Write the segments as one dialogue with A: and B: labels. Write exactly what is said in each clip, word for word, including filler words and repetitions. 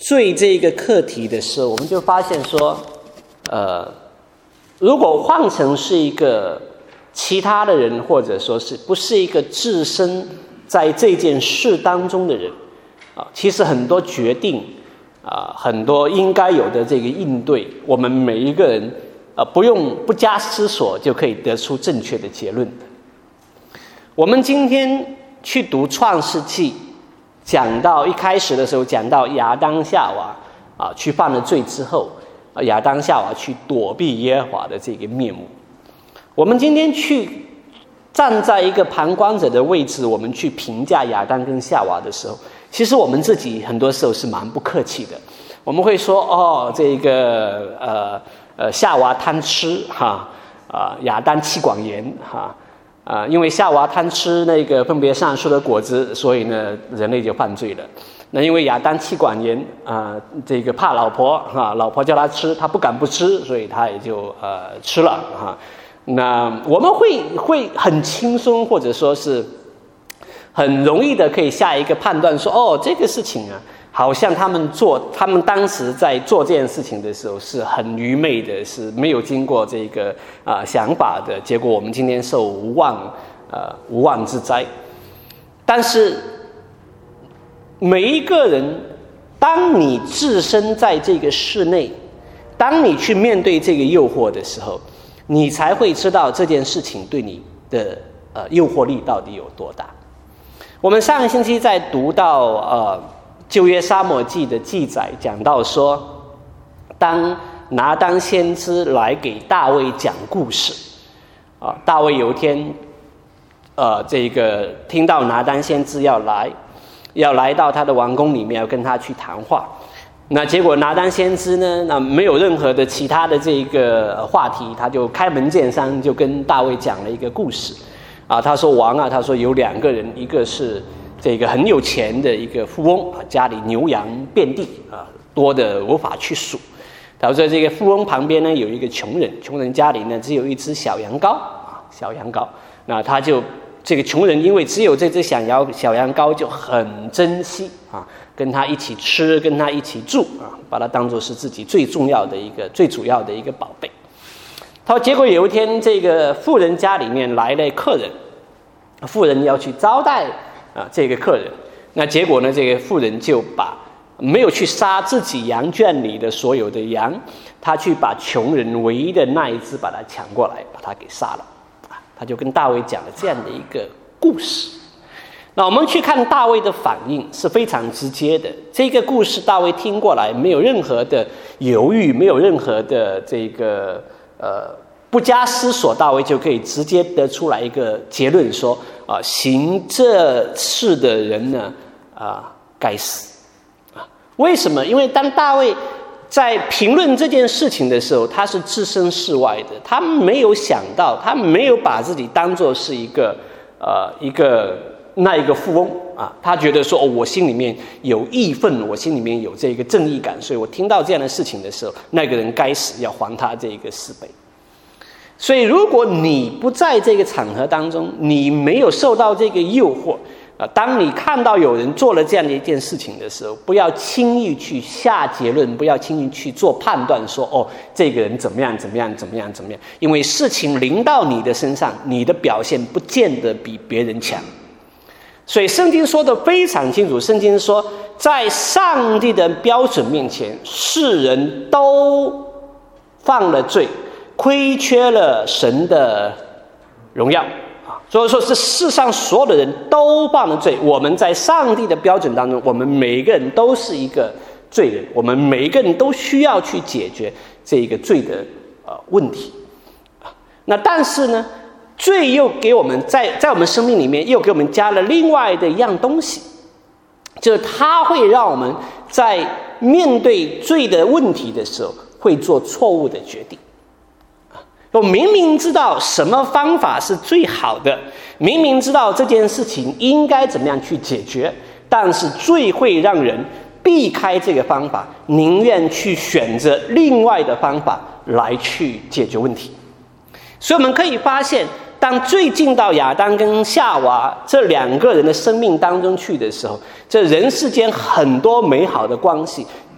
A: 罪这个课题的时候，我们就发现说，呃，如果换成是一个其他的人，或者说是不是一个置身在这件事当中的人啊，其实很多决定啊，很多应该有的这个应对，我们每一个人啊，不用不加思索就可以得出正确的结论的。我们今天去读创世纪，讲到一开始的时候，讲到亚当夏娃啊去犯了罪之后，亚当夏娃去躲避耶和华的这个面目。我们今天去站在一个旁观者的位置，我们去评价亚当跟夏娃的时候，其实我们自己很多时候是蛮不客气的。我们会说，哦，这个呃呃夏娃贪吃哈啊、呃，亚当妻管严哈啊、呃，因为夏娃贪吃那个分别善树的果子，所以呢人类就犯罪了。那因为亚当妻管严啊、呃，这个怕老婆哈、啊，老婆叫他吃，他不敢不吃，所以他也就呃吃了哈。啊那我们会会很轻松，或者说是很容易的可以下一个判断说，哦，这个事情啊，好像他们做，他们当时在做这件事情的时候是很愚昧的，是没有经过这个啊、呃、想法的，结果我们今天受无妄呃无妄之灾。但是每一个人，当你置身在这个室内，当你去面对这个诱惑的时候，你才会知道这件事情对你的呃诱惑力到底有多大。我们上个星期在读到呃旧约撒母耳记的记载，讲到说，当拿单先知来给大卫讲故事啊、呃，大卫有一天呃这个听到拿单先知要来，要来到他的王宫里面要跟他去谈话。那结果拿单先知呢，那没有任何的其他的这个话题，他就开门见山就跟大卫讲了一个故事啊。他说王啊，他说有两个人，一个是这个很有钱的一个富翁，家里牛羊遍地啊，多的无法去数。他说这个富翁旁边呢有一个穷人，穷人家里呢只有一只小羊羔啊，小羊羔。那他就这个穷人因为只有这只小羊小羊羔就很珍惜啊。跟他一起吃，跟他一起住啊，把他当作是自己最重要的一个、最主要的一个宝贝。他说，结果有一天，这个富人家里面来了客人，富人要去招待啊这个客人，那结果呢，这个富人就把没有去杀自己羊圈里的所有的羊，他去把穷人唯一的那一只把它抢过来，把它给杀了啊。他就跟大卫讲了这样的一个故事。那我们去看大卫的反应是非常直接的。这个故事大卫听过来没有任何的犹豫，没有任何的这个呃不加思索，大卫就可以直接得出来一个结论说啊、呃，行这事的人呢啊、呃、该死啊。为什么？因为当大卫在评论这件事情的时候，他是置身事外的，他没有想到，他没有把自己当作是一个呃一个。那一个富翁啊，他觉得说、哦、我心里面有义愤，我心里面有这个正义感，所以我听到这样的事情的时候，那个人该死，要还他这个四倍。所以如果你不在这个场合当中，你没有受到这个诱惑啊，当你看到有人做了这样的一件事情的时候，不要轻易去下结论，不要轻易去做判断说哦，这个人怎么样怎么样怎么样怎么样，因为事情临到你的身上，你的表现不见得比别人强。所以圣经说的非常清楚，圣经说在上帝的标准面前，世人都犯了罪，亏缺了神的荣耀啊。所以说是世上所有的人都犯了罪，我们在上帝的标准当中，我们每一个人都是一个罪人，我们每一个人都需要去解决这一个罪的呃问题啊。那但是呢，罪又给我们在在我们生命里面又给我们加了另外的一样东西，就是它会让我们在面对罪的问题的时候会做错误的决定。我明明知道什么方法是最好的，明明知道这件事情应该怎么样去解决，但是罪会让人避开这个方法，宁愿去选择另外的方法来去解决问题。所以我们可以发现，当罪进到亚当跟夏娃这两个人的生命当中去的时候，这人世间很多美好的关系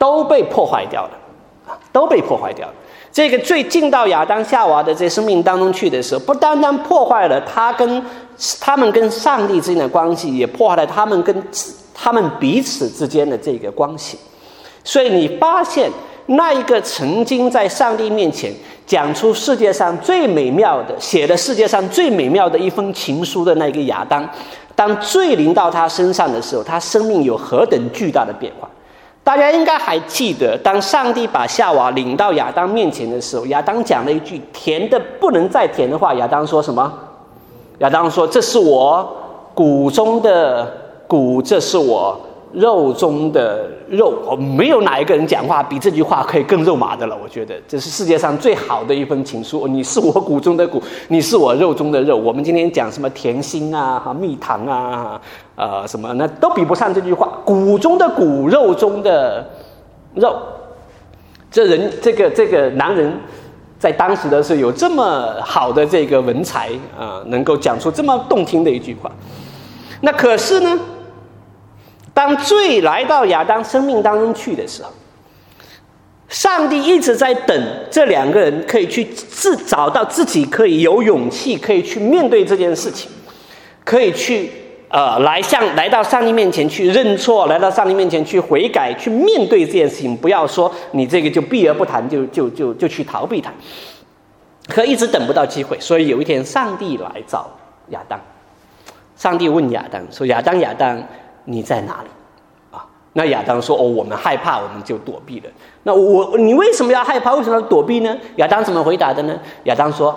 A: 都被破坏掉了，啊，都被破坏掉了。这个罪进到亚当夏娃的这生命当中去的时候，不单单破坏了他跟他们跟上帝之间的关系，也破坏了他们跟他们彼此之间的这个关系。所以你发现那一个曾经在上帝面前讲出世界上最美妙的，写了世界上最美妙的一封情书的那个亚当，当罪临到他身上的时候，他生命有何等巨大的变化。大家应该还记得，当上帝把夏娃领到亚当面前的时候，亚当讲了一句甜的不能再甜的话。亚当说什么？亚当说：“这是我骨中的骨，这是我肉中的肉。”哦，没有哪一个人讲话比这句话可以更肉麻的了。我觉得这是世界上最好的一封情书。你是我骨中的骨，你是我肉中的肉。我们今天讲什么甜心啊、蜜糖啊。呃，什么那都比不上这句话，骨中的骨，肉中的肉。这人，这个这个男人，在当时的时候有这么好的这个文采啊、呃，能够讲出这么动听的一句话。那可是呢，当罪来到亚当生命当中去的时候，上帝一直在等这两个人可以去自找到自己可以有勇气，可以去面对这件事情，可以去。呃，来向来到上帝面前去认错，来到上帝面前去悔改，去面对这件事情，不要说你这个就避而不谈，就就就就去逃避它。可一直等不到机会，所以有一天上帝来找亚当，上帝问亚当说：“亚当，亚当，你在哪里？”啊，那亚当说：“哦，我们害怕，我们就躲避了。”那我你为什么要害怕？为什么要躲避呢？亚当怎么回答的呢？亚当说：“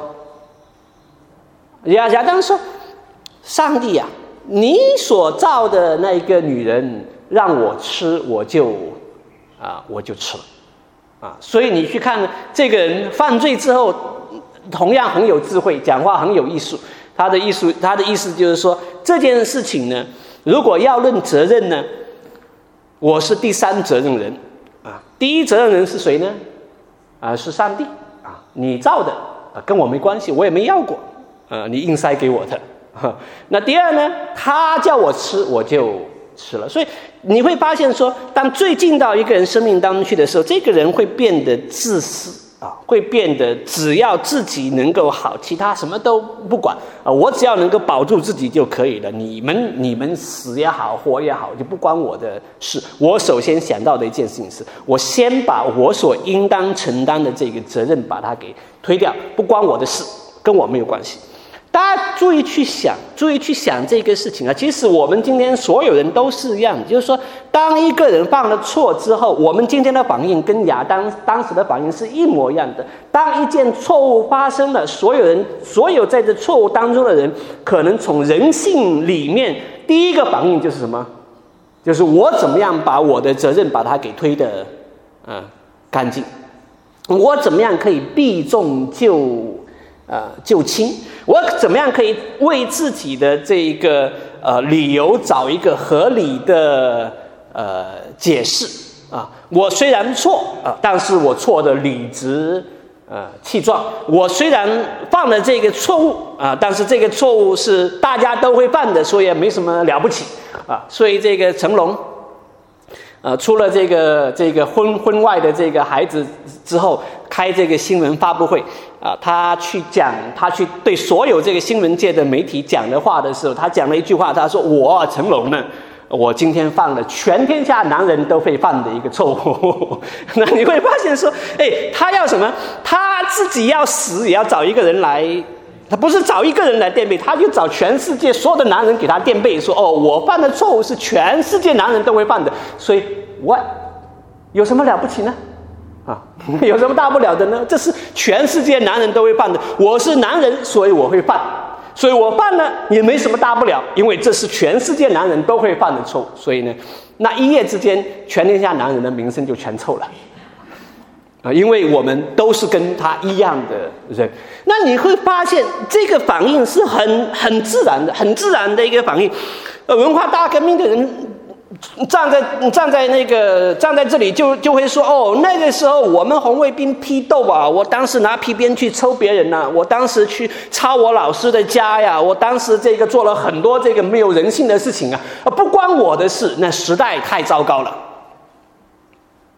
A: 亚亚当说，上帝呀、啊。”你所造的那个女人让我吃，我就啊，我就吃了，啊，所以你去看这个人犯罪之后，同样很有智慧，讲话很有艺术。他的艺术，他的意思就是说，这件事情呢，如果要论责任呢，我是第三责任人啊，第一责任人是谁呢？啊，是上帝啊，你造的啊，跟我没关系，我也没要过，啊，你硬塞给我的。那第二呢，他叫我吃，我就吃了。所以你会发现说，当罪进到一个人生命当中去的时候，这个人会变得自私啊，会变得只要自己能够好，其他什么都不管啊，我只要能够保住自己就可以了。你们你们死也好，活也好，就不关我的事。我首先想到的一件事情是，我先把我所应当承担的这个责任把它给推掉，不关我的事，跟我没有关系。大家注意去想，注意去想这个事情啊！其实我们今天所有人都是一样，就是说，当一个人犯了错之后，我们今天的反应跟亚当当时的反应是一模一样的。当一件错误发生了，所有人，所有在这错误当中的人，可能从人性里面第一个反应就是什么？就是我怎么样把我的责任把它给推得呃干净？我怎么样可以避重就呃就轻？我怎么样可以为自己的这个呃理由找一个合理的呃解释啊？我虽然错啊，但是我错的理直呃气壮。我虽然犯了这个错误啊，但是这个错误是大家都会犯的，所以也没什么了不起啊。所以这个成龙。呃，出了这个这个婚婚外的这个孩子之后，开这个新闻发布会啊、呃，他去讲，他去对所有这个新闻界的媒体讲的话的时候，他讲了一句话，他说：“我成龙呢，我今天犯了全天下男人都会犯的一个错误。”那你会发现说，哎，他要什么？他自己要死也要找一个人来。他不是找一个人来垫背，他就找全世界所有的男人给他垫背，说：“哦，我犯的错误是全世界男人都会犯的，所以我有什么了不起呢？啊，有什么大不了的呢？这是全世界男人都会犯的。我是男人，所以我会犯，所以我犯了也没什么大不了，因为这是全世界男人都会犯的错误。所以呢，那一夜之间，全天下男人的名声就全臭了。”啊，因为我们都是跟他一样的人，那你会发现这个反应是很很自然的，很自然的一个反应。呃，文化大革命的人站在站在那个站在这里就就会说：“哦，那个时候我们红卫兵批斗啊，我当时拿皮鞭去抽别人呐、啊，我当时去抄我老师的家呀，我当时这个做了很多这个没有人性的事情啊，不关我的事。那时代太糟糕了。”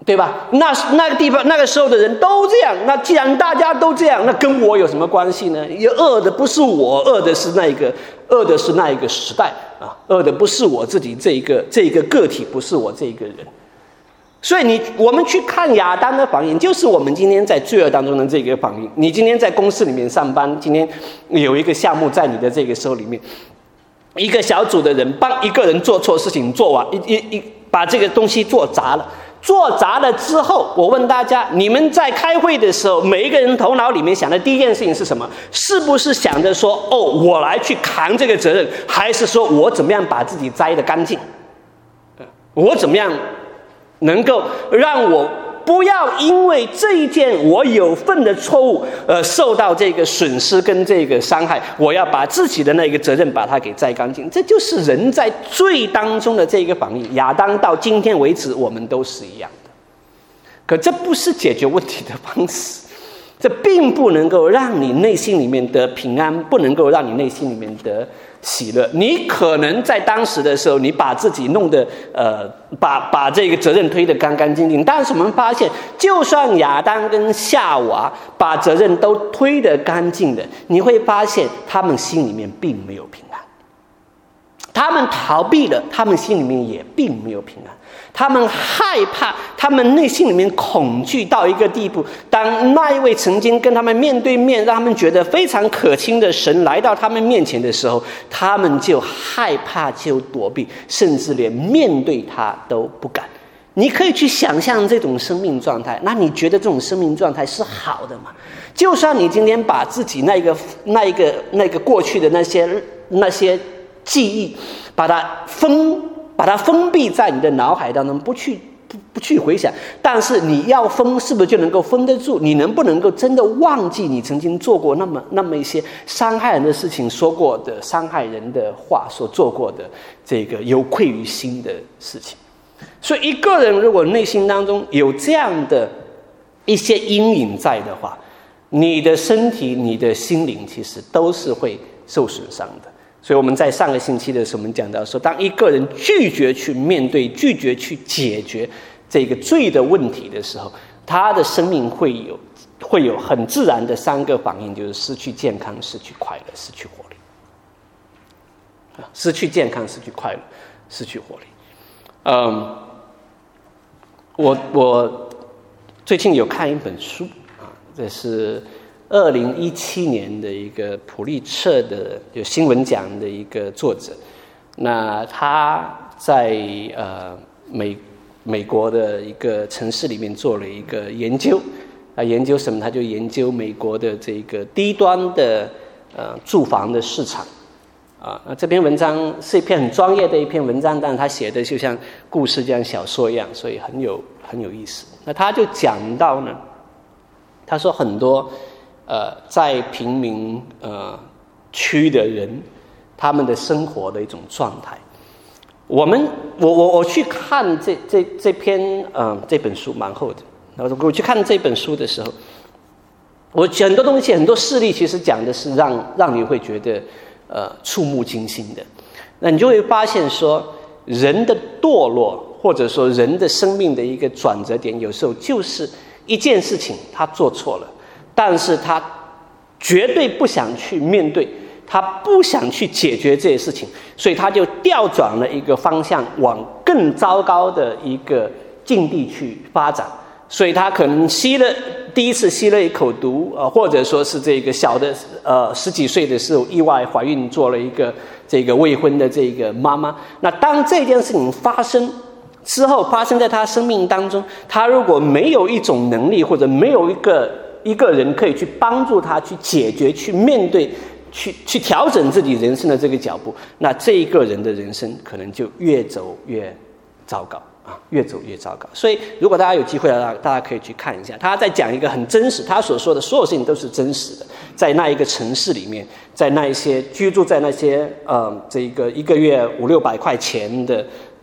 A: 对吧？那那个地方那个时候的人都这样，那既然大家都这样，那跟我有什么关系呢？也恶的不是我，恶的是那一个，恶的是那一个时代啊，恶的不是我自己这一个这一个个体，不是我这一个人。所以你我们去看亚当的反应，就是我们今天在罪恶当中的这个反应。你今天在公司里面上班，今天有一个项目在你的这个手里面，一个小组的人帮一个人做错事情，做完一一一把这个东西做砸了。做砸了之后，我问大家，你们在开会的时候，每一个人头脑里面想的第一件事情是什么？是不是想着说，哦，我来去扛这个责任，还是说我怎么样把自己摘得干净？我怎么样能够让我不要因为这一件我有份的错误而受到这个损失跟这个伤害，我要把自己的那个责任把它给摘干净。这就是人在罪当中的这个反应。亚当到今天为止我们都是一样的，可这不是解决问题的方式，这并不能够让你内心里面得平安，不能够让你内心里面得喜乐。你可能在当时的时候，你把自己弄得呃，把把这个责任推得干干净净。但是我们发现，就算亚当跟夏娃把责任都推得干净的，你会发现他们心里面并没有平安。他们逃避了，他们心里面也并没有平安。他们害怕，他们内心里面恐惧到一个地步，当那一位曾经跟他们面对面让他们觉得非常可亲的神来到他们面前的时候，他们就害怕，就躲避，甚至连面对他都不敢。你可以去想象这种生命状态，那你觉得这种生命状态是好的吗？就算你今天把自己那个那一个那个过去的那些那些记忆把它封把它封闭在你的脑海当中，不去不不去回想，但是你要封，是不是就能够封得住？你能不能够真的忘记你曾经做过那么那么一些伤害人的事情，说过的伤害人的话，所做过的这个有愧于心的事情？所以一个人如果内心当中有这样的一些阴影在的话，你的身体你的心灵其实都是会受损伤的。所以我们在上个星期的时候，我们讲到说，当一个人拒绝去面对、拒绝去解决这个罪的问题的时候，他的生命会有会有很自然的三个反应，就是失去健康、失去快乐、失去活力。失去健康、失去快乐、失去活力。嗯，我我最近有看一本书啊，这是二零一七年的一个普利策的有新闻奖的一个作者，那他在呃美美国的一个城市里面做了一个研究，啊，研究什么？他就研究美国的这个低端的呃住房的市场，啊，那这篇文章是一篇很专业的一篇文章，但是他写的就像故事这样小说一样，所以很有很有意思。那他就讲到呢，他说很多。呃，在贫民呃区的人，他们的生活的一种状态。我们我我我去看这这这篇呃这本书蛮厚的，然后我去看这本书的时候，我很多东西很多事例其实讲的是让让你会觉得呃触目惊心的。那你就会发现说，人的堕落或者说人的生命的一个转折点，有时候就是一件事情他做错了。但是他绝对不想去面对，他不想去解决这些事情，所以他就调转了一个方向，往更糟糕的一个境地去发展。所以他可能吸了第一次吸了一口毒，呃，或者说是这个小的呃十几岁的时候意外怀孕，做了一个这个未婚的这个妈妈。那当这件事情发生之后，发生在他生命当中，他如果没有一种能力，或者没有一个一个人可以去帮助他去解决、去面对、去去调整自己人生的这个脚步，那这一个人的人生可能就越走越糟糕啊，越走越糟糕。所以，如果大家有机会的话，大家可以去看一下，他在讲一个很真实，他所说的所有事情都是真实的，在那一个城市里面，在那一些居住在那些呃这个一个月五六百块钱的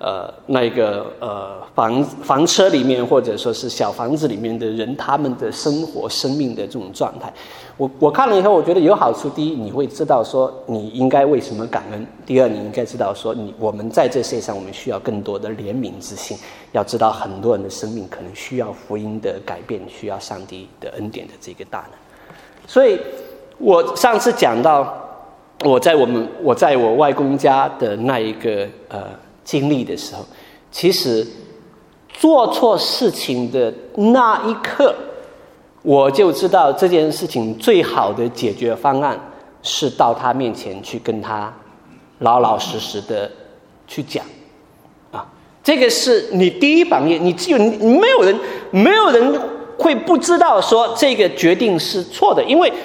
A: 呃那个呃房房车里面或者说是小房子里面的人，他们的生活生命的这种状态。我我看了以后，我觉得有好处。第一，你会知道说你应该为什么感恩；第二，你应该知道说你我们在这世界上，我们需要更多的怜悯之心。要知道很多人的生命可能需要福音的改变，需要上帝的恩典的这个大能。所以我上次讲到我在我们我在我外公家的那一个呃经历的时候，其实做错事情的那一刻，我就知道这件事情最好的解决方案是到他面前去跟他老老实实的去讲啊，这个是你第一榜页，你只有你没有人没有人会不知道说这个决定是错的，因为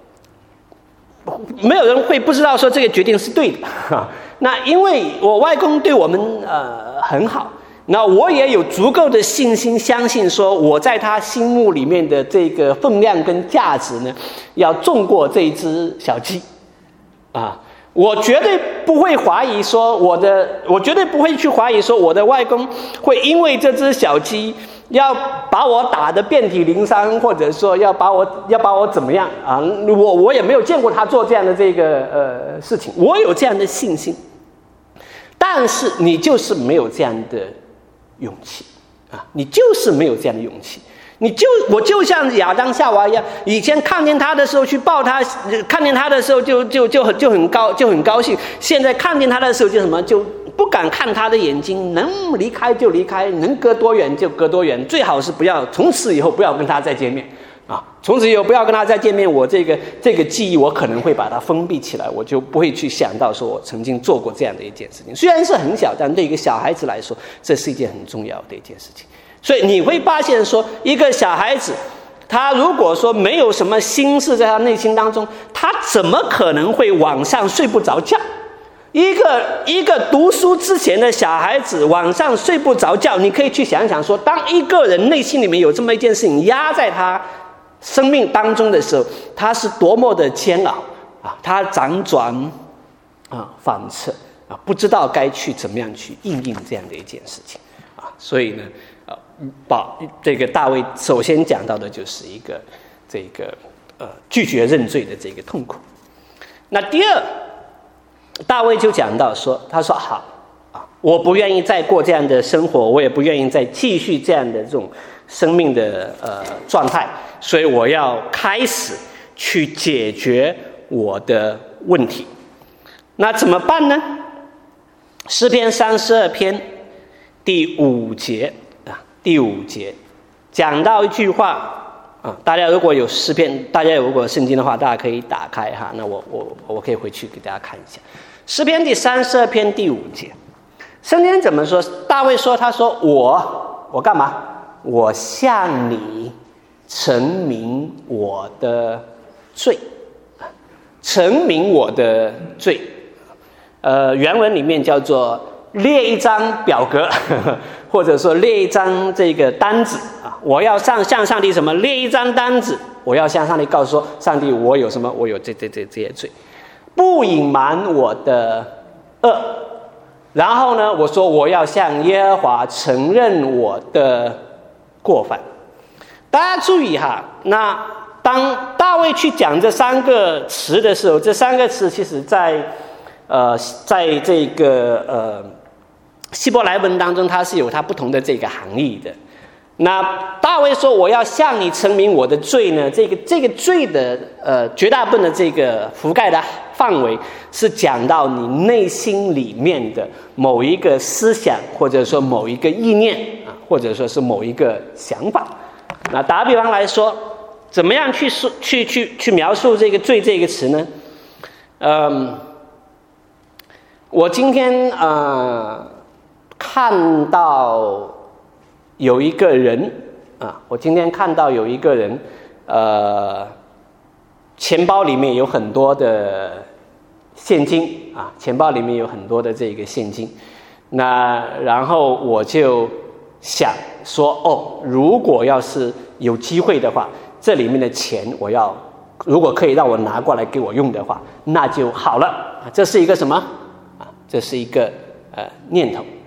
A: 没有人会不知道说这个决定是对的。那因为我外公对我们呃很好。那我也有足够的信心，相信说我在他心目里面的这个分量跟价值呢，要重过这一只小鸡，啊，我绝对不会怀疑说我的，我绝对不会去怀疑说我的外公会因为这只小鸡要把我打得遍体鳞伤，或者说要把我要把我怎么样啊？我我也没有见过他做这样的这个呃事情，我有这样的信心，但是你就是没有这样的勇气啊！你就是没有这样的勇气，你就我就像亚当夏娃一样，以前看见他的时候去抱他，看见他的时候就就就很就很高就很高兴，现在看见他的时候就什么就不敢看他的眼睛，能离开就离开，能隔多远就隔多远，最好是不要从此以后不要跟他再见面啊！从此以后不要跟他再见面，我这个这个记忆我可能会把它封闭起来，我就不会去想到说我曾经做过这样的一件事情。虽然是很小，但对一个小孩子来说，这是一件很重要的一件事情。所以你会发现说，一个小孩子，他如果说没有什么心事在他内心当中，他怎么可能会晚上睡不着觉？一个一个读书之前的小孩子晚上睡不着觉，你可以去想想说，当一个人内心里面有这么一件事情压在他生命当中的时候，他是多么的煎熬啊！他辗转啊反侧啊，不知道该去怎么样去应应这样的一件事情啊。所以呢，呃，把这个大卫首先讲到的就是一个这个呃拒绝认罪的这个痛苦。那第二，大卫就讲到说，他说好啊，我不愿意再过这样的生活，我也不愿意再继续这样的这种生命的呃状态。所以我要开始去解决我的问题。那怎么办呢？诗篇三十二篇第五节啊，第五节讲到一句话啊，大家如果有诗篇，大家如果有圣经的话，大家可以打开哈。那我我我可以回去给大家看一下诗篇第三十二篇第五节，圣经怎么说？大卫说：“他说我我干嘛？我向你陈明我的罪，陈明我的罪。”呃，原文里面叫做列一张表格，呵呵，或者说列一张这个单子啊。我要上向上帝什么？列一张单子，我要向上帝告诉说，上帝，我有什么？我有这这这这些罪，不隐瞒我的恶。然后呢，我说我要向耶和华承认我的过犯。大家注意哈，那当大卫去讲这三个词的时候，这三个词其实在呃，在这个呃希伯来文当中，它是有它不同的这个含义的。那大卫说我要向你陈明我的罪呢，这个这个罪的呃绝大部分的这个覆盖的范围是讲到你内心里面的某一个思想，或者说某一个意念啊，或者说是某一个想法。那打比方来说，怎么样去说去去去描述这个罪这个词呢？嗯，我今天呃看到有一个人啊，我今天看到有一个人，呃，钱包里面有很多的现金啊，钱包里面有很多的这个现金。那然后我就想说，哦，如果要是有机会的话，这里面的钱我要，如果可以让我拿过来给我用的话，那就好了。这是一个什么啊？这是一个呃念头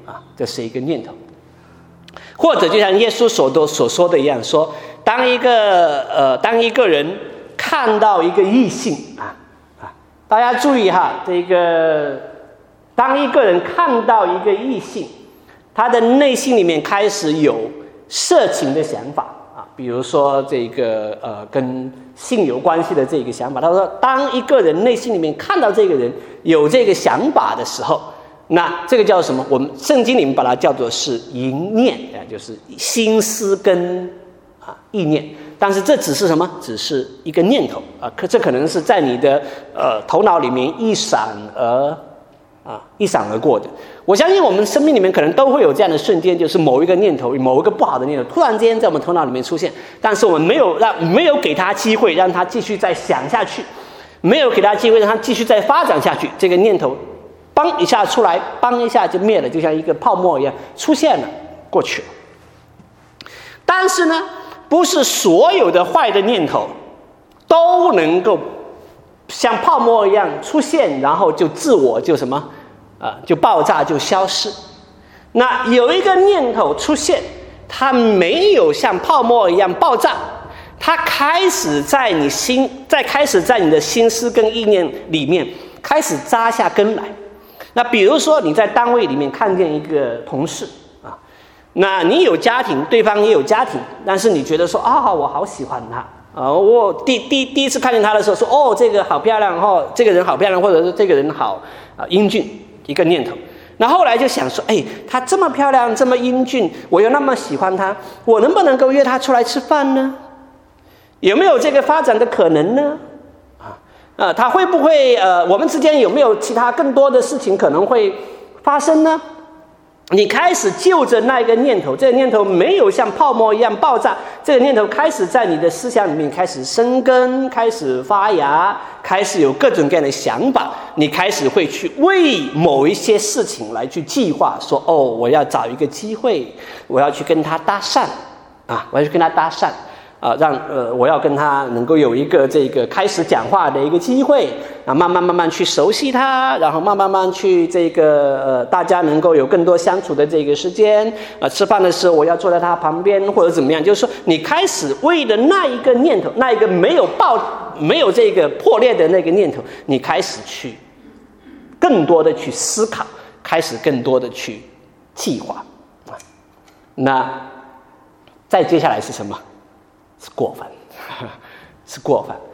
A: 啊，这是一个念头。或者就像耶稣所都所说的一样，说当一个呃当一个人看到一个异性啊啊，大家注意哈，这个当一个人看到一个异性，他的内心里面开始有色情的想法啊，比如说这个呃跟性有关系的这个想法。他说，当一个人内心里面看到这个人有这个想法的时候，那这个叫什么？我们圣经里面把它叫做是淫念啊，就是心思跟啊意念。但是这只是什么？只是一个念头啊，可这可能是在你的呃头脑里面一闪而啊一闪而过的。我相信我们生命里面可能都会有这样的瞬间，就是某一个念头，某一个不好的念头，突然之间在我们头脑里面出现，但是我们没有让没有给他机会让他继续再想下去，没有给他机会让他继续再发展下去，这个念头邦一下出来，邦一下就灭了，就像一个泡沫一样出现了，过去了。但是呢，不是所有的坏的念头都能够像泡沫一样出现，然后就自我就什么啊、呃，就爆炸就消失。那有一个念头出现，它没有像泡沫一样爆炸，它开始在你心，在开始在你的心思跟意念里面开始扎下根来。那比如说你在单位里面看见一个同事啊，那你有家庭，对方也有家庭，但是你觉得说啊，我好喜欢他啊，我第第第一次看见他的时候说，哦，这个好漂亮，哦，这个人好漂亮，或者是这个人好啊英俊，一个念头。那后来就想说，哎，他这么漂亮，这么英俊，我又那么喜欢他，我能不能够约他出来吃饭呢？有没有这个发展的可能呢？呃，他会不会呃，我们之间有没有其他更多的事情可能会发生呢？你开始就着那个念头，这个念头没有像泡沫一样爆炸，这个念头开始在你的思想里面开始生根，开始发芽，开始有各种各样的想法，你开始会去为某一些事情来去计划，说哦，我要找一个机会，我要去跟他搭讪啊，我要去跟他搭讪。啊，让呃，我要跟他能够有一个这个开始讲话的一个机会啊，慢慢慢慢去熟悉他，然后慢慢慢慢去这个呃，大家能够有更多相处的这个时间啊。吃饭的时候我要坐在他旁边或者怎么样，就是说你开始为了那一个念头，那一个没有爆、没有这个破裂的那个念头，你开始去更多的去思考，开始更多的去计划啊。那再接下来是什么？是过分，是过分。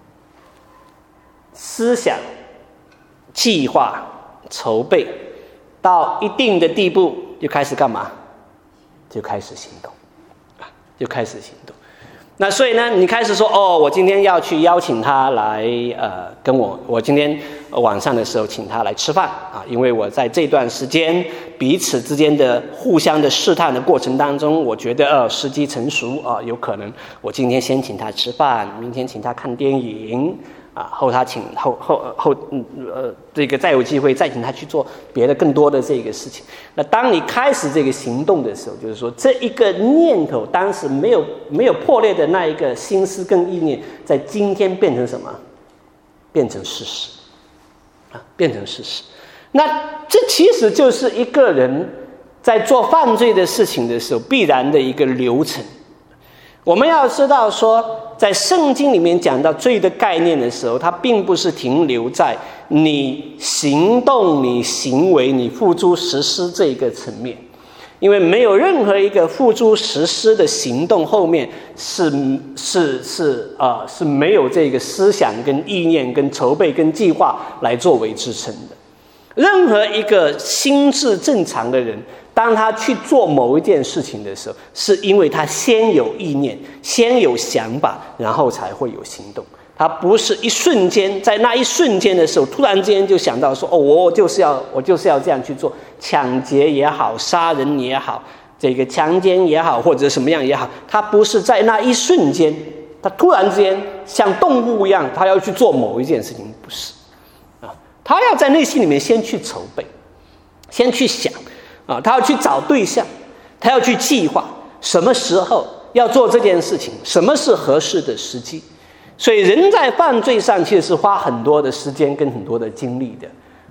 A: 思想、计划、筹备到一定的地步，就开始干嘛？就开始行动，啊，就开始行动。那所以呢，你开始说，哦，我今天要去邀请他来，呃，跟我，我今天晚上的时候请他来吃饭啊，因为我在这段时间彼此之间的互相的试探的过程当中，我觉得呃时机成熟啊，有可能我今天先请他吃饭，明天请他看电影啊，后他请后后后嗯呃这个再有机会再请他去做别的更多的这个事情。那当你开始这个行动的时候，就是说这一个念头当时没有没有破裂的那一个心思跟意念，在今天变成什么？变成事实啊，变成事实。那这其实就是一个人在做犯罪的事情的时候必然的一个流程。我们要知道说，在圣经里面讲到罪的概念的时候，它并不是停留在你行动、你行为、你付诸实施这个层面，因为没有任何一个付诸实施的行动后面是是是啊、呃、是没有这个思想跟意念跟筹备跟计划来作为支撑的。任何一个心智正常的人，当他去做某一件事情的时候，是因为他先有意念，先有想法，然后才会有行动。他不是一瞬间，在那一瞬间的时候，突然之间就想到说，哦，我就是要，我就是要这样去做，抢劫也好，杀人也好，这个强奸也好，或者什么样也好，他不是在那一瞬间，他突然之间像动物一样，他要去做某一件事情，不是。他要在内心里面先去筹备，先去想啊，他要去找对象，他要去计划什么时候要做这件事情，什么是合适的时机。所以人在犯罪上其实是花很多的时间跟很多的精力的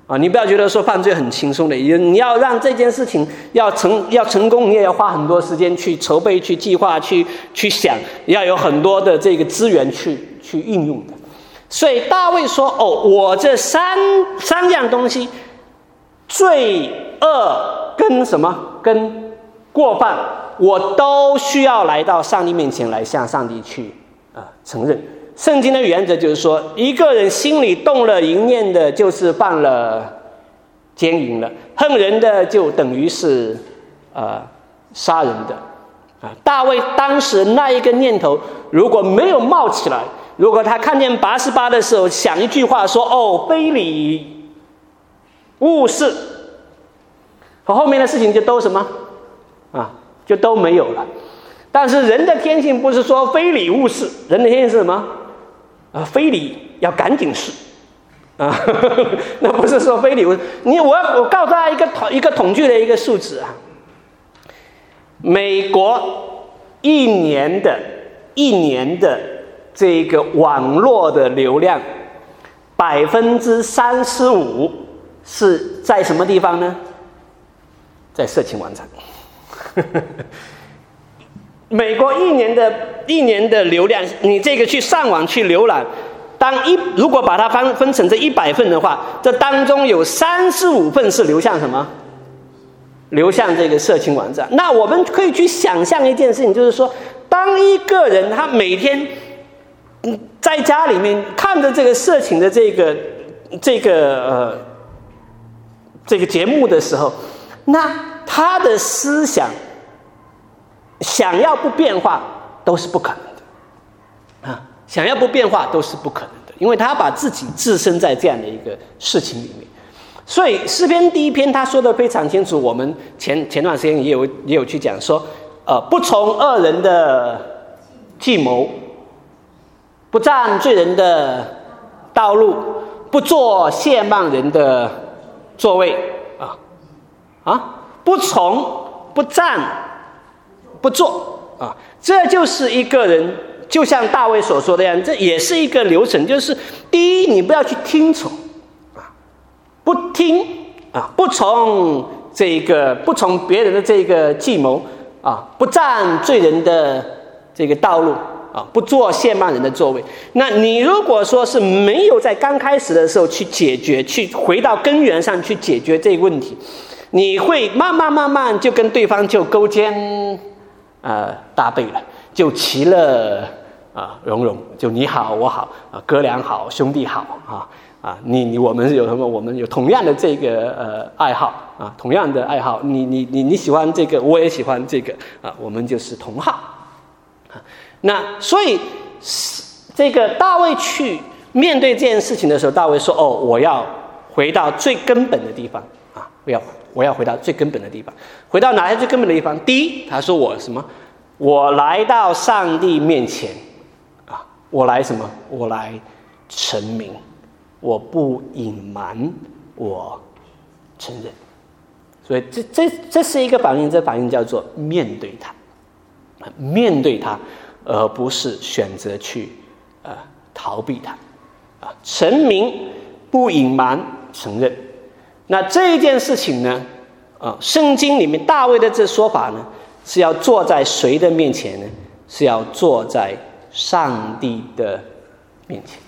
A: 啊，你不要觉得说犯罪很轻松的，你要让这件事情要成要成功，你也要花很多时间去筹备、去计划、去去想，要有很多的这个资源去去运用的。所以大卫说：“哦，我这三三样东西，罪恶跟什么跟过犯，我都需要来到上帝面前来向上帝去啊、呃、承认。”圣经的原则就是说，一个人心里动了淫念的，就是犯了奸淫了；恨人的，就等于是呃杀人的。啊，大卫当时那一个念头如果没有冒起来，如果他看见拔示巴的时候想一句话说：“哦，非礼勿视”，和后面的事情就都什么啊，就都没有了。但是人的天性不是说非礼勿视，人的天性是什么？啊，非礼要赶紧视，啊，呵呵，那不是说非礼勿视。你我我告诉大家一个统一个统计的一个数字啊，美国一年的一年的这个网络的流量，百分之三十五是在什么地方呢？在色情网站。美国一年的一年的流量，你这个去上网去浏览，当一如果把它分分成这一百份的话，这当中有三十五份是流向什么？流向这个色情网站。那我们可以去想象一件事情，就是说，当一个人他每天嗯在家里面看着这个色情的这个这个呃这个节目的时候，那他的思想想要不变化都是不可能的啊！想要不变化都是不可能的，因为他把自己置身在这样的一个事情里面。所以诗篇第一篇他说的非常清楚，我们前前段时间也有也有去讲说，呃，不从恶人的计谋，不占罪人的道路，不做亵慢人的座位啊啊，不从不占。不做啊，这就是一个人，就像大卫所说的样，这也是一个流程。就是第一，你不要去听从啊，不听啊，不从这个，不从别人的这个计谋啊，不占罪人的这个道路啊，不做亵慢人的座位。那你如果说是没有在刚开始的时候去解决，去回到根源上去解决这个问题，你会慢慢慢慢就跟对方就勾肩。呃，搭背了，就其乐啊融融，就你好我好啊，哥俩好，兄弟好啊啊，你你我们有什么？我们有同样的这个呃爱好啊，同样的爱好，你你你你喜欢这个，我也喜欢这个啊，我们就是同好啊。那所以这个大卫去面对这件事情的时候，大卫说：“哦，我要回到最根本的地方啊，我要。”我要回到最根本的地方，回到哪些最根本的地方？第一，他说我什么？我来到上帝面前，啊，我来什么？我来陈明，我不隐瞒，我承认。所以这这这是一个反应，这反应叫做面对他，面对他，而不是选择去呃逃避他，啊，陈明，不隐瞒，承认。那这一件事情呢，啊，圣经里面大卫的这说法呢，是要坐在谁的面前呢？是要坐在上帝的面前。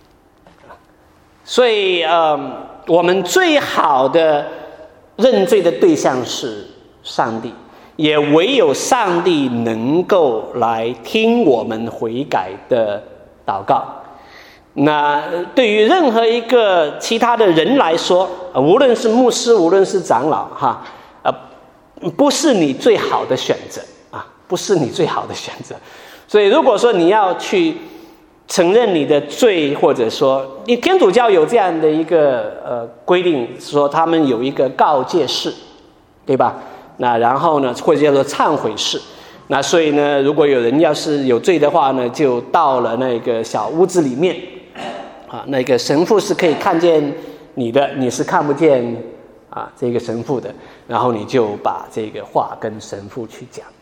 A: 所以，呃，我们最好的认罪的对象是上帝，也唯有上帝能够来听我们悔改的祷告。那对于任何一个其他的人来说，无论是牧师，无论是长老，哈，呃，不是你最好的选择啊，不是你最好的选择。所以，如果说你要去承认你的罪，或者说你天主教有这样的一个呃规定，说他们有一个告诫式，对吧？那然后呢，或者叫做忏悔式。那所以呢，如果有人要是有罪的话呢，就到了那个小屋子里面。啊，那个神父是可以看见你的，你是看不见啊这个神父的，然后你就把这个话跟神父去讲。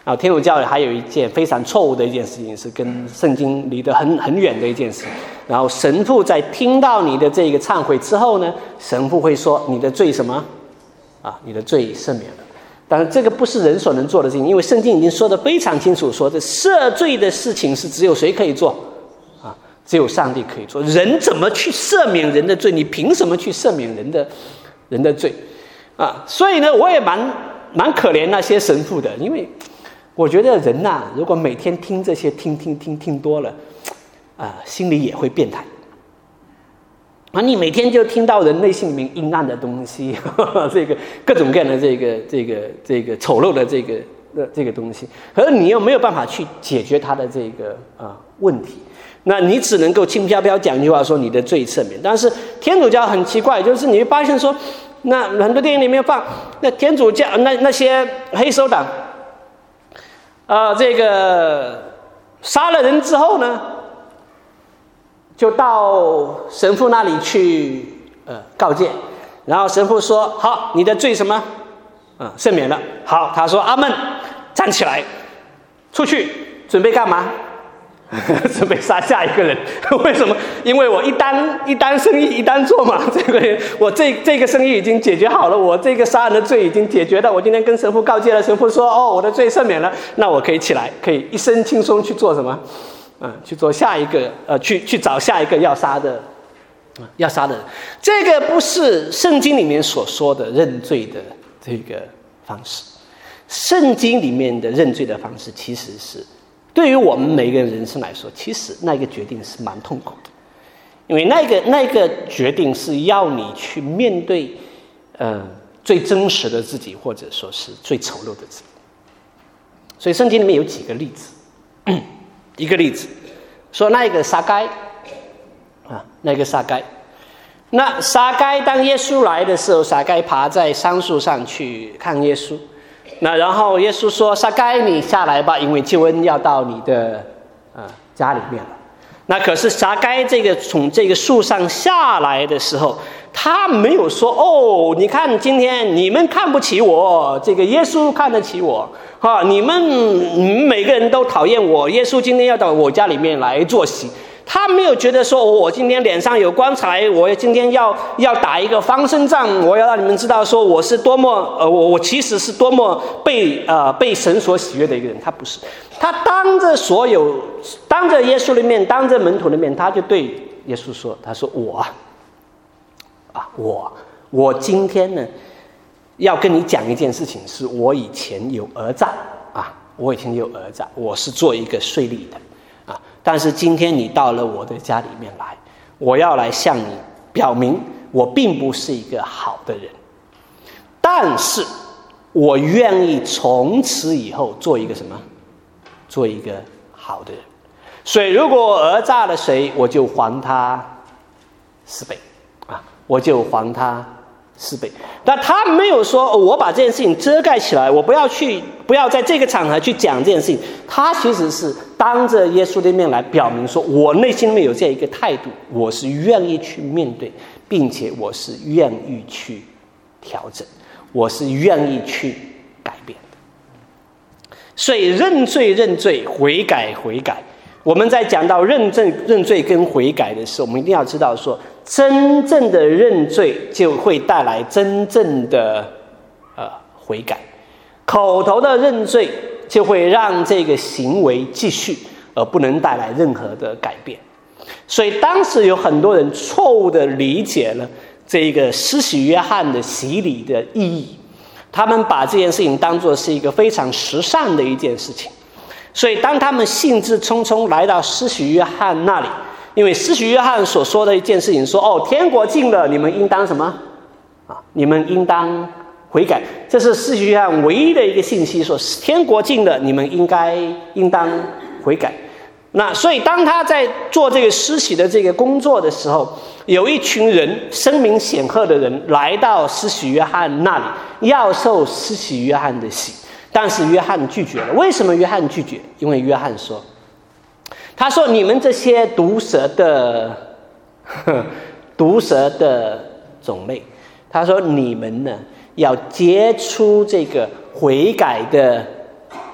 A: 然后天主教还有一件非常错误的一件事情，是跟圣经离得很很远的一件事。然后神父在听到你的这个忏悔之后呢，神父会说你的罪什么啊？你的罪赦免了。当然这个不是人所能做的事情，因为圣经已经说得非常清楚，说这赦罪的事情是只有谁可以做啊？只有上帝可以做。人怎么去赦免人的罪？你凭什么去赦免人的人的罪啊？所以呢，我也蛮蛮可怜那些神父的，因为我觉得人呐、啊，如果每天听这些听听听听多了，啊，心里也会变态。啊，你每天就听到人内心里面阴暗的东西，呵呵这个各种各样的这个这个这个丑陋的这个的这个东西，而你又没有办法去解决他的这个啊、呃、问题，那你只能够轻飘飘讲一句话说你的罪赦免。但是天主教很奇怪，就是你会发现说，那很多电影里面放那天主教那那些黑手党，啊、呃，这个杀了人之后呢，就到神父那里去呃告诫，然后神父说好，你的罪什么啊、呃、赦免了。好，他说阿们，站起来出去，准备干嘛？准备杀下一个人。为什么？因为我一单一单生意一单做嘛，这个我这这个生意已经解决好了，我这个杀人的罪已经解决了，我今天跟神父告诫了，神父说哦，我的罪赦免了，那我可以起来，可以一身轻松去做什么？嗯，去做下一个，呃，去去找下一个要杀的，啊、呃，要杀的人。这个不是圣经里面所说的认罪的这个方式。圣经里面的认罪的方式，其实是对于我们每个人人生来说，其实那个决定是蛮痛苦的，因为那个那个决定是要你去面对，呃，最真实的自己，或者说是最丑陋的自己。所以圣经里面有几个例子。一个例子，说那个撒该啊，那个撒该，那撒该当耶稣来的时候，撒该爬在桑树上去看耶稣。那然后耶稣说：“撒该，你下来吧，因为救恩要到你的呃家里面了。”那可是撒该这个从这个树上下来的时候，他没有说：“哦，你看今天你们看不起我，这个耶稣看得起我。”哈，你们你们每个人都讨厌我，耶稣今天要到我家里面来坐席。他没有觉得说，哦，我今天脸上有光彩，我今天要要打一个方胜仗，我要让你们知道说我是多么呃，我我其实是多么被呃被神所喜悦的一个人。他不是，他当着所有，当着耶稣的面，当着门徒的面，他就对耶稣说：“他说我啊，啊我我今天呢。”要跟你讲一件事情，是我以前有讹诈啊，我以前有讹诈，我是做一个税吏的啊，但是今天你到了我的家里面来，我要来向你表明，我并不是一个好的人，但是我愿意从此以后做一个什么？做一个好的人。所以如果我讹诈了谁，我就还他四倍啊，我就还他四倍。但他没有说、哦、我把这件事情遮盖起来，我不要去不要在这个场合去讲这件事情。他其实是当着耶稣的面来表明说，我内心里面有这样一个态度，我是愿意去面对，并且我是愿意去调整，我是愿意去改变的。所以认罪认罪，悔改悔改。我们在讲到认罪认罪跟悔改的时候，我们一定要知道说，真正的认罪就会带来真正的呃悔改，口头的认罪就会让这个行为继续，而不能带来任何的改变。所以当时有很多人错误的理解了这个施洗约翰的洗礼的意义，他们把这件事情当作是一个非常时尚的一件事情。所以当他们兴致冲冲来到施洗约翰那里，因为施洗约翰所说的一件事情说，哦，天国近了，你们应当什么啊？你们应当悔改。这是施洗约翰唯一的一个信息，说天国近了，你们应该应当悔改。那所以当他在做这个施洗的这个工作的时候，有一群人声名显赫的人来到施洗约翰那里，要受施洗约翰的洗。但是约翰拒绝了。为什么约翰拒绝？因为约翰说，他说你们这些毒蛇的呵毒蛇的种类，他说你们呢要结出这个悔改的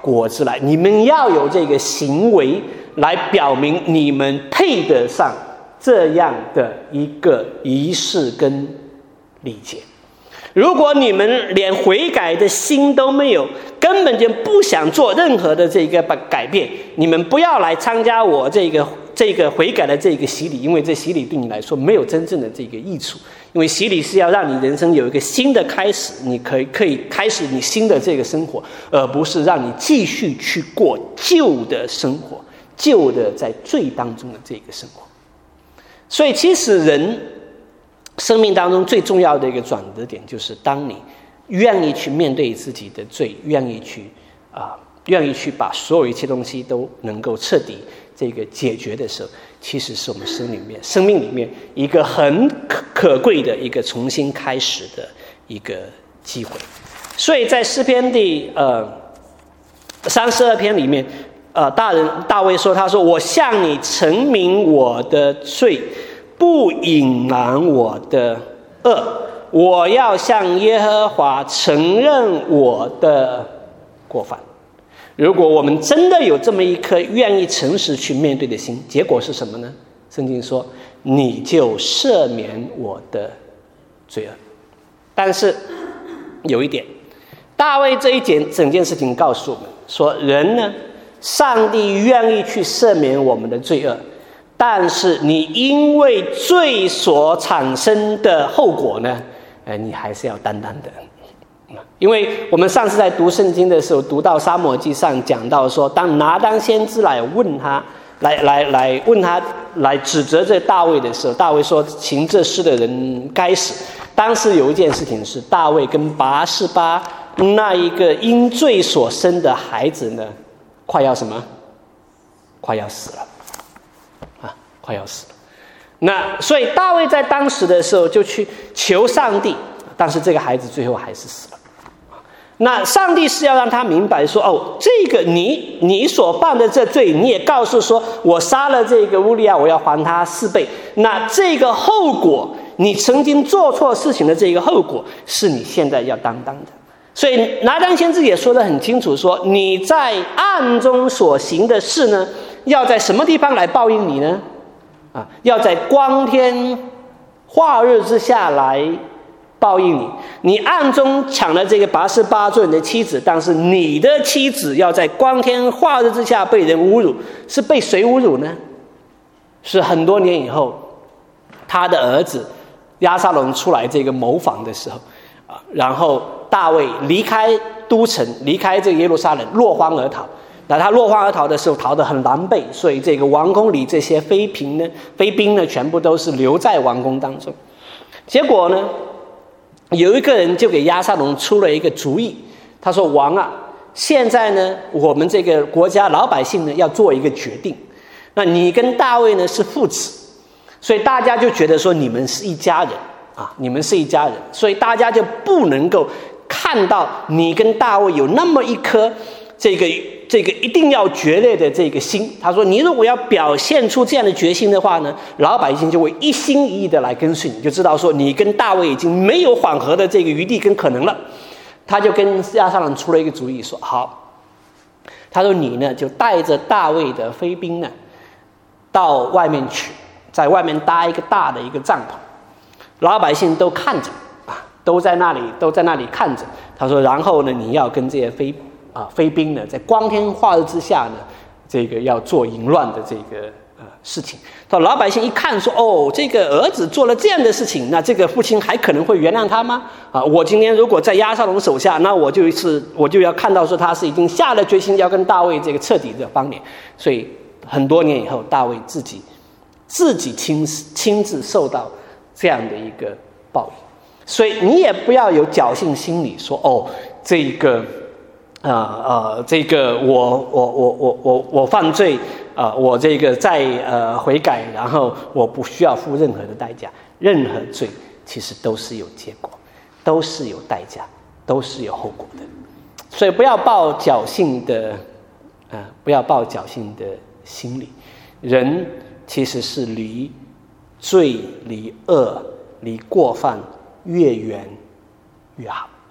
A: 果子来，你们要有这个行为来表明你们配得上这样的一个仪式跟礼节。如果你们连悔改的心都没有，根本就不想做任何的这个改变，你们不要来参加我这个这个悔改的这个洗礼，因为这洗礼对你来说没有真正的这个益处。因为洗礼是要让你人生有一个新的开始，你可以可以开始你新的这个生活，而不是让你继续去过旧的生活，旧的在罪当中的这个生活。所以其实人生命当中最重要的一个转折点，就是当你愿意去面对自己的罪，愿意去啊、呃，愿意去把所有一切东西都能够彻底这个解决的时候，其实是我们生命里面生命里面一个很可可贵的一个重新开始的一个机会。所以在诗篇第呃三十二篇里面，呃，大人大卫说，他说：“我向你陈明我的罪，不隐瞒我的恶，我要向耶和华承认我的过犯。”如果我们真的有这么一颗愿意诚实去面对的心，结果是什么呢？圣经说：“你就赦免我的罪恶。”但是有一点，大卫这一件整件事情告诉我们说，人呢，上帝愿意去赦免我们的罪恶，但是你因为罪所产生的后果呢，呃，你还是要担当的。因为我们上次在读圣经的时候，读到撒母耳记上讲到说，当拿单先知来问他，来来来问他，来指责这大卫的时候，大卫说：“行这事的人该死。”当时有一件事情是，大卫跟拔示巴那一个因罪所生的孩子呢，快要什么？快要死了啊！快要死了。那所以大卫在当时的时候就去求上帝，但是这个孩子最后还是死了。那上帝是要让他明白说，哦，这个你你所犯的这罪，你也告诉说，我杀了这个乌利亚，我要还他四倍。那这个后果，你曾经做错事情的这个后果，是你现在要担当的。所以拿单先知也说得很清楚，说你在暗中所行的事呢，要在什么地方来报应你呢？啊，要在光天化日之下来报应你。你暗中抢了这个拔示巴做你的妻子，但是你的妻子要在光天化日之下被人侮辱，是被谁侮辱呢？是很多年以后，他的儿子押沙龙出来这个谋反的时候，啊，然后大卫离开都城，离开这个耶路撒冷，落荒而逃。那他落荒而逃的时候，逃得很狼狈，所以这个王宫里这些妃嫔呢、妃嫔呢，全部都是留在王宫当中。结果呢，有一个人就给押沙龙出了一个主意，他说：“王啊，现在呢，我们这个国家老百姓呢要做一个决定，那你跟大卫呢是父子，所以大家就觉得说你们是一家人啊，你们是一家人，所以大家就不能够看到你跟大卫有那么一颗这个这个一定要决裂的这个心。他说，你如果要表现出这样的决心的话呢，老百姓就会一心一意的来跟随你，就知道说你跟大卫已经没有缓和的这个余地跟可能了。”他就跟押沙龙出了一个主意，说：“好，他说你呢就带着大卫的妃嫔呢到外面去，在外面搭一个大的一个帐篷，老百姓都看着啊，都在那里都在那里看着。他说，然后呢，你要跟这些妃啊妃嫔呢，在光天化日之下呢，这个要做淫乱的这个呃事情。到老百姓一看说，哦，这个儿子做了这样的事情，那这个父亲还可能会原谅他吗？啊，我今天如果在押沙龙手下，那我就是我就要看到说他是已经下了决心要跟大卫这个彻底的翻脸。所以很多年以后，大卫自己自己亲亲自受到这样的一个报应。所以你也不要有侥幸心理，说哦，这个。啊呃, 呃，这个我我我我我我犯罪啊、呃，我这个再呃悔改，然后我不需要付任何的代价。任何罪其实都是有结果，都是有代价，都是有后果的。所以不要抱侥幸的，呃，不要抱侥幸的心理。人其实是离罪、离恶、离过犯越远越好。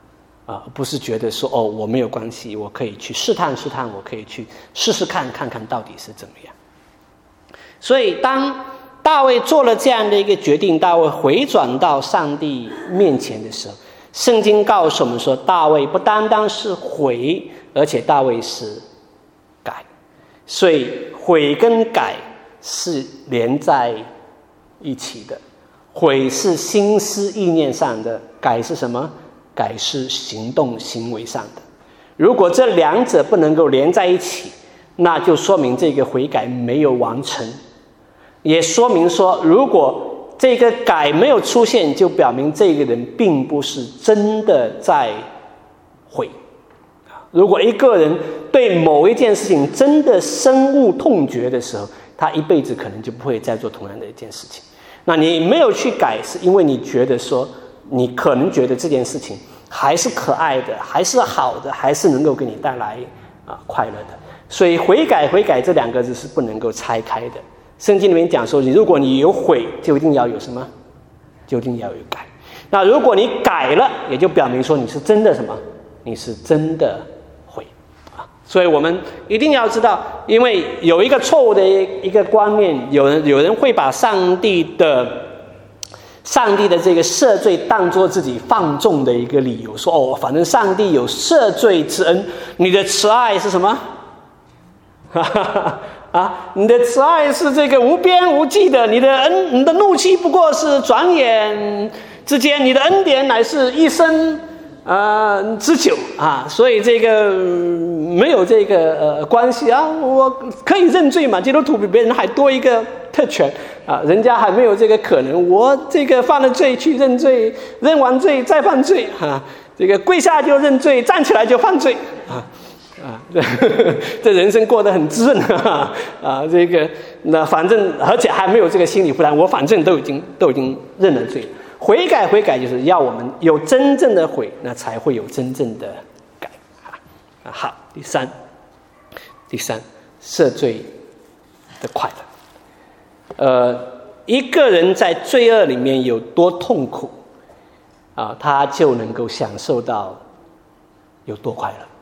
A: 啊，不是觉得说哦我没有关系，我可以去试探试探，我可以去试试看看看到底是怎么样。所以当大卫做了这样的一个决定，大卫回转到上帝面前的时候，圣经告诉我们说，大卫不单单是悔，而且大卫是改。所以悔跟改是连在一起的。悔是心思意念上的，改是什么？改是行动行为上的。如果这两者不能够连在一起，那就说明这个悔改没有完成，也说明说，如果这个改没有出现，就表明这个人并不是真的在悔。如果一个人对某一件事情真的深恶痛绝的时候，他一辈子可能就不会再做同样的一件事情。那你没有去改，是因为你觉得说，你可能觉得这件事情还是可爱的，还是好的，还是能够给你带来啊快乐的。所以悔改悔改这两个字是不能够拆开的。圣经里面讲说，如果你有悔，就一定要有什么？就一定要有改。那如果你改了，也就表明说你是真的什么？你是真的悔啊！所以我们一定要知道，因为有一个错误的一个观念，有人有人会把上帝的上帝的这个赦罪当作自己放纵的一个理由，说哦，反正上帝有赦罪之恩，你的慈爱是什么？哈哈哈。啊，你的慈爱是这个无边无际的，你的恩，你的怒气不过是转眼之间，你的恩典乃是一生呃之久啊，所以这个、嗯、没有这个呃关系啊，我可以认罪嘛，基督徒比别人还多一个特权啊，人家还没有这个可能，我这个犯了罪去认罪，认完罪再犯罪啊，这个跪下就认罪，站起来就犯罪啊。啊，这人生过得很滋润啊！啊，这个那反正而且还没有这个心理负担，我反正都已经都已经认了罪。悔改悔改就是要我们有真正的悔，那才会有真正的改啊！好，第三，第三，赦罪的快乐。呃，一个人在罪恶里面有多痛苦啊，他就能够享受到有多快乐。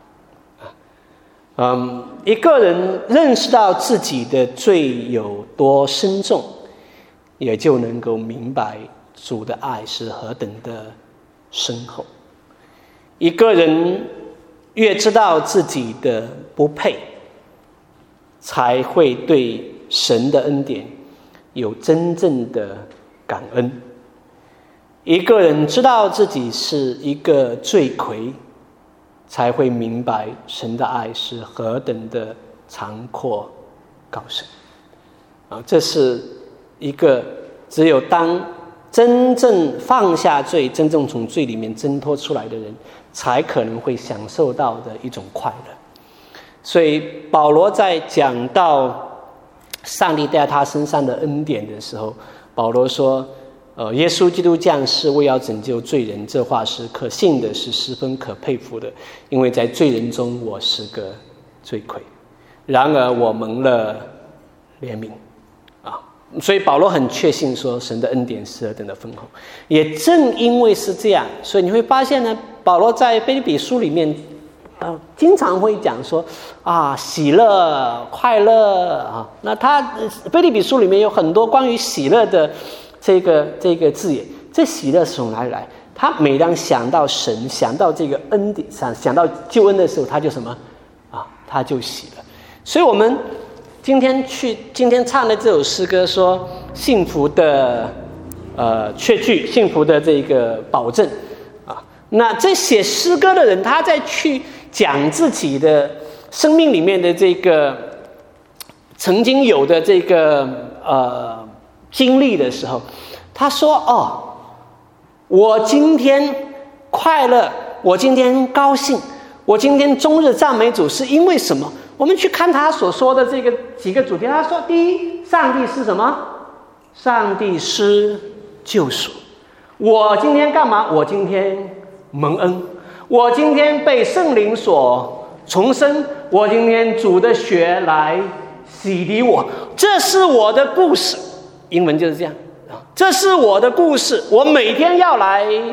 A: 嗯，一个人认识到自己的罪有多深重，也就能够明白主的爱是何等的深厚。一个人越知道自己的不配，才会对神的恩典有真正的感恩。一个人知道自己是一个罪魁，才会明白神的爱是何等的长阔高深啊！这是一个只有当真正放下罪，真正从罪里面挣脱出来的人，才可能会享受到的一种快乐。所以保罗在讲到上帝在他身上的恩典的时候，保罗说呃，耶稣基督降世为要拯救罪人，这话是可信的，是十分可佩服的。因为在罪人中我是个罪魁，然而我蒙了怜悯啊！所以保罗很确信说神的恩典是何等的丰厚。也正因为是这样，所以你会发现呢，保罗在腓立比书里面呃，经常会讲说啊，喜乐快乐啊。那他腓立比书里面有很多关于喜乐的这个这个字眼，这喜乐是从哪里来？他每当想到神，想到这个恩典，想想到救恩的时候，他就什么啊？他就喜乐。所以我们今天去今天唱的这首诗歌说幸福的呃确据，幸福的这个保证啊。那这写诗歌的人，他在去讲自己的生命里面的这个曾经有的这个呃。经历的时候，他说哦，我今天快乐，我今天高兴，我今天终日赞美主，是因为什么？我们去看他所说的这个几个主题。他说第一，上帝是什么？上帝是救赎。我今天干嘛？我今天蒙恩，我今天被圣灵所重生，我今天主的血来洗涤我，这是我的故事。英文就是这样啊，这是我的故事，我每天要来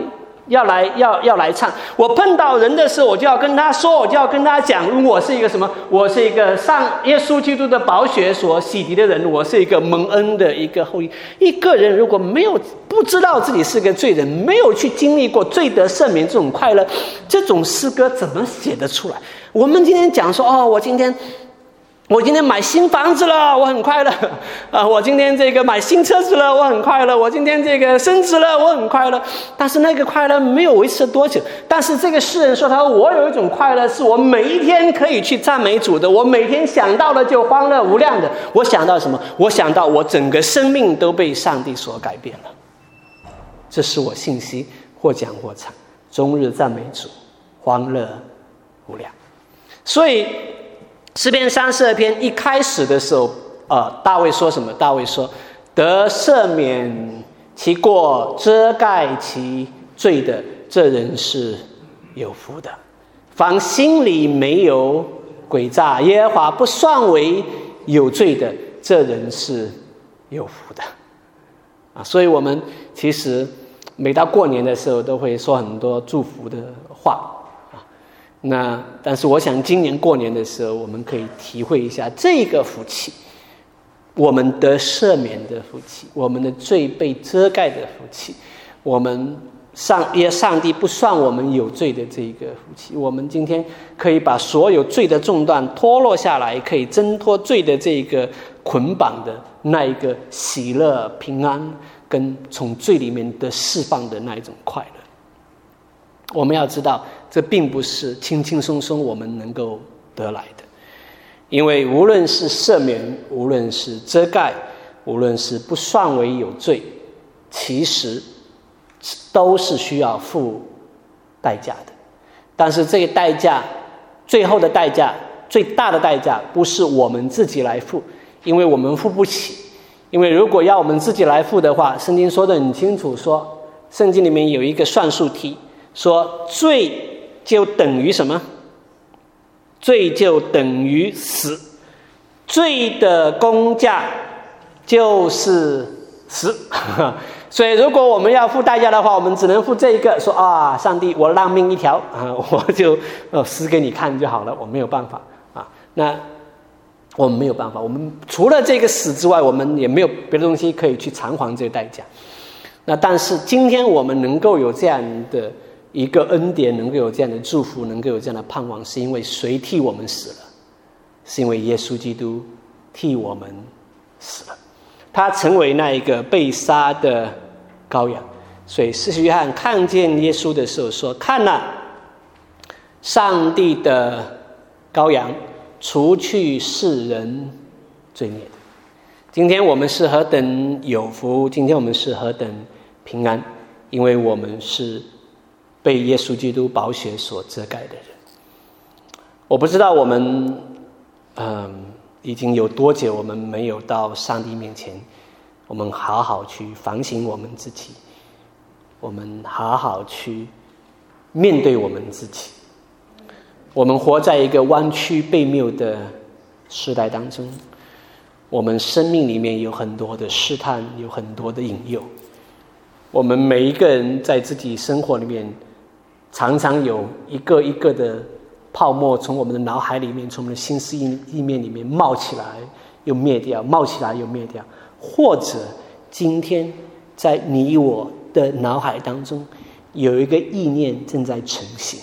A: 要来要要来唱。我碰到人的时候，我就要跟他说，我就要跟他讲，如果我是一个什么，我是一个上耶稣基督的宝血所洗涤的人，我是一个蒙恩的一个后裔。一个人如果没有不知道自己是个罪人，没有去经历过罪得赦免这种快乐，这种诗歌怎么写得出来？我们今天讲说，哦，我今天。我今天买新房子了，我很快乐啊！我今天这个买新车子了，我很快乐。我今天这个升职了，我很快乐。但是那个快乐没有维持多久。但是这个诗人说他，我有一种快乐，是我每一天可以去赞美主的，我每天想到了就欢乐无量的。我想到什么？我想到我整个生命都被上帝所改变了。这是我信息，或讲或唱，终日赞美主，欢乐无量。所以诗篇三十二篇一开始的时候，呃，大卫说什么？大卫说：“得赦免其过、遮盖其罪的，这人是有福的。凡心里没有诡诈，耶和华不算为有罪的，这人是有福的。”啊，所以我们其实每到过年的时候，都会说很多祝福的话。那但是我想今年过年的时候，我们可以体会一下这个福气，我们得赦免的福气，我们的罪被遮盖的福气，我们上也上帝不算我们有罪的这个福气。我们今天可以把所有罪的重担脱落下来，可以挣脱罪的这个捆绑的那一个喜乐平安，跟从罪里面的释放的那一种快乐。我们要知道，这并不是轻轻松松我们能够得来的，因为无论是赦免，无论是遮盖，无论是不算为有罪，其实都是需要付代价的。但是这个代价，最后的代价，最大的代价，不是我们自己来付，因为我们付不起。因为如果要我们自己来付的话，圣经说得很清楚，说圣经里面有一个算术题，说罪就等于什么？罪就等于死，罪的工价就是死。所以如果我们要付代价的话，我们只能付这一个，说啊，上帝，我让命一条啊，我就呃死给你看就好了，我没有办法啊。那我们没有办法，我们除了这个死之外，我们也没有别的东西可以去偿还这个代价。那但是今天我们能够有这样的一个恩典，能够有这样的祝福，能够有这样的盼望，是因为谁替我们死了？是因为耶稣基督替我们死了，他成为那一个被杀的羔羊。所以施洗约翰看见耶稣的时候说：“看哪，上帝的羔羊，除去世人罪孽的。”今天我们是何等有福，今天我们是何等平安，因为我们是被耶稣基督宝血所遮盖的人。我不知道我们嗯已经有多久我们没有到上帝面前，我们好好去反省我们自己，我们好好去面对我们自己。我们活在一个弯曲悖谬的时代当中，我们生命里面有很多的试探，有很多的引诱。我们每一个人在自己生活里面常常有一个一个的泡沫从我们的脑海里面，从我们的心思意念里面冒起来又灭掉，冒起来又灭掉。或者今天在你我的脑海当中有一个意念正在成型，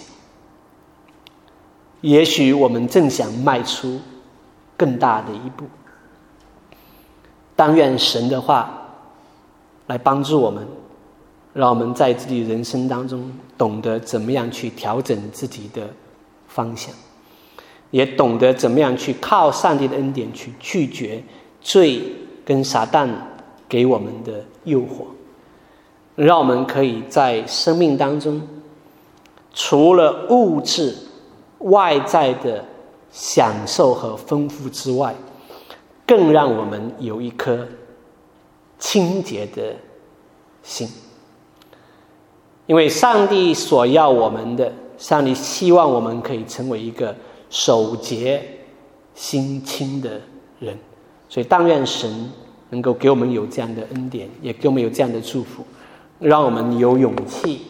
A: 也许我们正想迈出更大的一步。但愿神的话来帮助我们，让我们在自己人生当中懂得怎么样去调整自己的方向，也懂得怎么样去靠上帝的恩典去拒绝罪跟撒旦给我们的诱惑，让我们可以在生命当中除了物质外在的享受和丰富之外，更让我们有一颗清洁的心。因为上帝所要我们的，上帝希望我们可以成为一个守洁心清的人。所以但愿神能够给我们有这样的恩典，也给我们有这样的祝福，让我们有勇气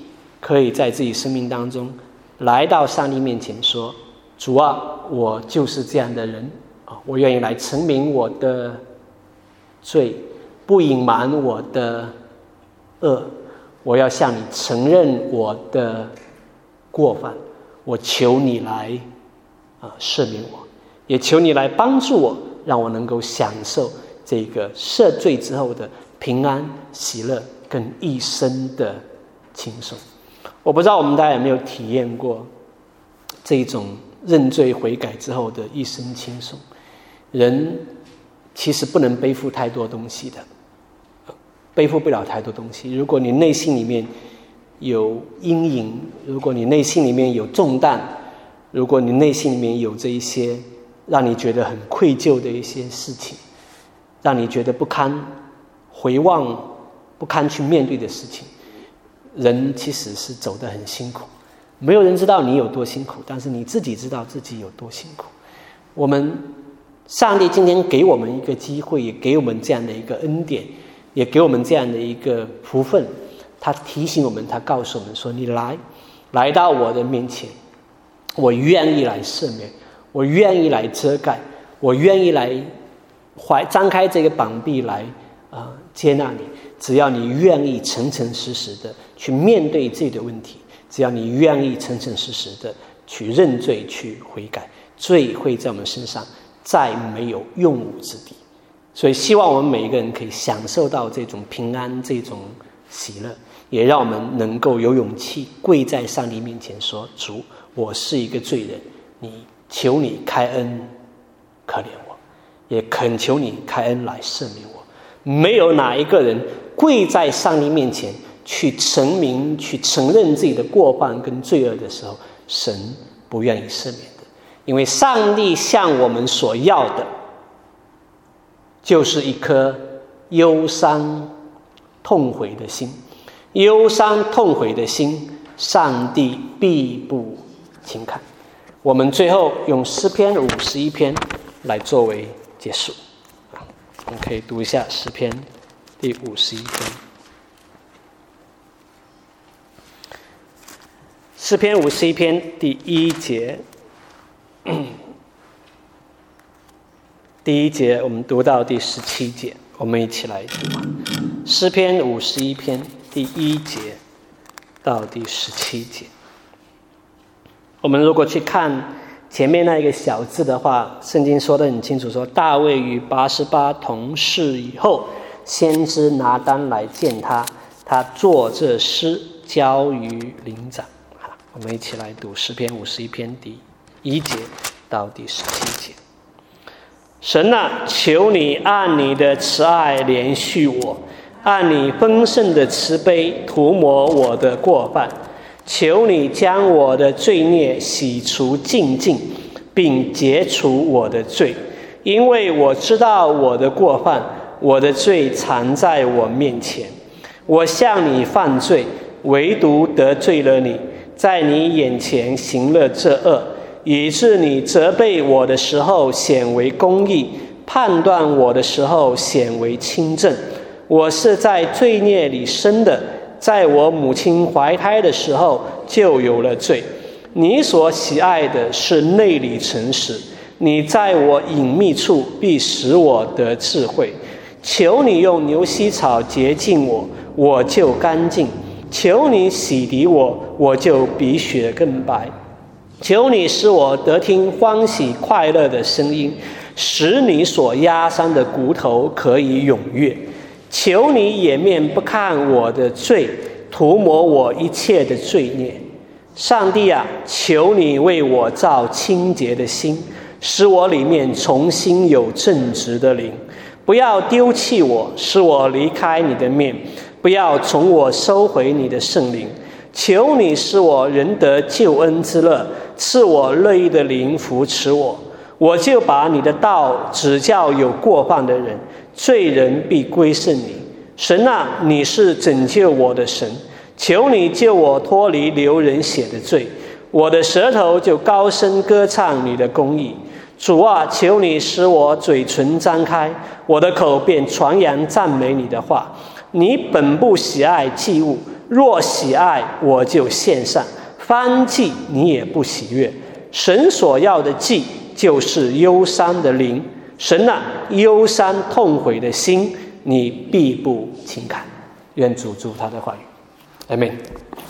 A: 可以在自己生命当中来到上帝面前说，主啊，我就是这样的人，我愿意来承明我的罪，不隐瞒我的恶，我要向你承认我的过犯，我求你来啊赦免我，也求你来帮助我，让我能够享受这个赦罪之后的平安喜乐跟一生的轻松。我不知道我们大家有没有体验过这种认罪悔改之后的一生轻松。人其实不能背负太多东西的，背负不了太多东西。如果你内心里面有阴影，如果你内心里面有重担，如果你内心里面有这一些让你觉得很愧疚的一些事情，让你觉得不堪回望、不堪去面对的事情，人其实是走得很辛苦。没有人知道你有多辛苦，但是你自己知道自己有多辛苦。我们上帝今天给我们一个机会，也给我们这样的一个恩典，也给我们这样的一个福分。他提醒我们，他告诉我们说，你来来到我的面前，我愿意来赦免，我愿意来遮盖，我愿意来怀张开这个膀臂来、呃、接纳你。只要你愿意诚诚实实的去面对自己的问题，只要你愿意诚诚实实的去认罪去悔改，罪会在我们身上再没有用武之地。所以希望我们每一个人可以享受到这种平安，这种喜乐，也让我们能够有勇气跪在上帝面前说，主，我是一个罪人，你求你开恩可怜我，也恳求你开恩来赦免我。没有哪一个人跪在上帝面前去承明去承认自己的过犯跟罪恶的时候，神不愿意赦免的。因为上帝向我们所要的就是一颗忧伤痛悔的心，忧伤痛悔的心，上帝必不轻看。我们最后用诗篇五十一篇来作为结束。我们可以读一下诗篇第五十一篇。诗篇五十一篇第一节，第一节我们读到第十七节，我们一起来读。诗篇五十一篇第一节到第十七节。我们如果去看前面那一个小字的话，圣经说得很清楚，说大卫与八十八同事以后，先知拿单来见他，他作这诗交于灵长。好，我们一起来读诗篇五十一篇第一节到第十七节。神啊，求你按你的慈爱怜恤我，按你丰盛的慈悲涂抹我的过犯。求你将我的罪孽洗除净尽，并解除我的罪，因为我知道我的过犯，我的罪藏在我面前。我向你犯罪，唯独得罪了你，在你眼前行了这恶，以致你责备我的时候显为公义，判断我的时候显为清正。我是在罪孽里生的，在我母亲怀胎的时候就有了罪。你所喜爱的是内里诚实，你在我隐秘处必使我得智慧。求你用牛膝草洁净我，我就干净；求你洗涤我，我就比雪更白。求你使我得听欢喜快乐的声音，使你所压伤的骨头可以踊跃。求你掩面不看我的罪，涂抹我一切的罪孽。上帝啊，求你为我造清洁的心，使我里面重新有正直的灵。不要丢弃我，使我离开你的面，不要从我收回你的圣灵。求你使我仍得救恩之乐，赐我乐意的灵扶持我。我就把你的道指教有过犯的人，罪人必归顺你。神啊，你是拯救我的神，求你救我脱离流人血的罪，我的舌头就高声歌唱你的公义。主啊，求你使我嘴唇张开，我的口便传扬赞美你的话。你本不喜爱祭物， 若喜爱，我就献上；燔祭你也不喜悦。神所要的祭，就是忧伤的灵。神啊，忧伤痛悔的心，你必不轻看。愿主祝他的话语。阿们。